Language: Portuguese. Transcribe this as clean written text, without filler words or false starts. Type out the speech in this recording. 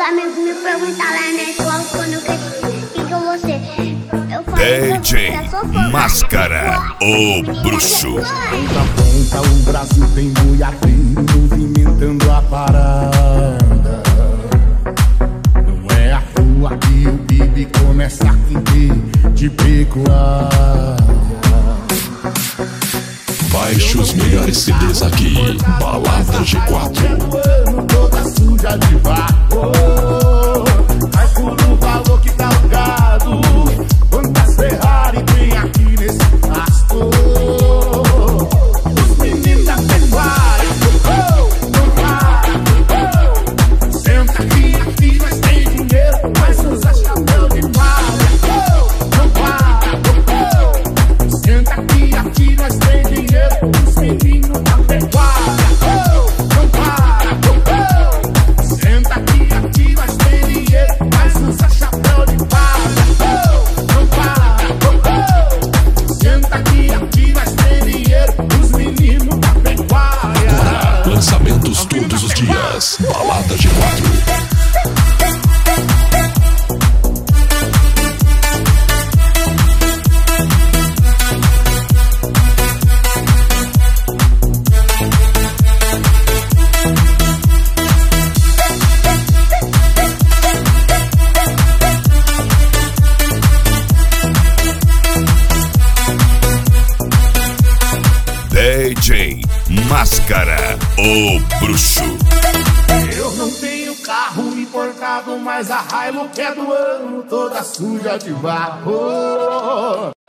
amigos me perguntam lá na escola quando eu cresci, quem que eu vou ser? Eu falo, DJ Máscara, o bruxo. Na ponta o Brasil tem boiadeiro movimentando a parada. Não é à toa que o Bibi começa a quinter de pecuária. Baixe os melhores CDs aqui, Balada G4. Toda suja de barro, mas por um valor que tá o gado. Quantas Ferrari tem aqui nesse pasto? Os meninos da pecuária, não para, senta aqui nós tem dinheiro, mas usa chapéu de palha. Não para, senta aqui nós tem dinheiro, os meninos da pecuária. Não para, senta aqui nós tem dinheiro, mas usa chapéu de palha. Não para, senta aqui nós tem dinheiro, os meninos da pecuária. Agora, lançamentos todos os dias, Balada G4. DJ Máscara, o bruxo. Eu não tenho carro importado, mas a Hilux é do ano, toda suja de barro.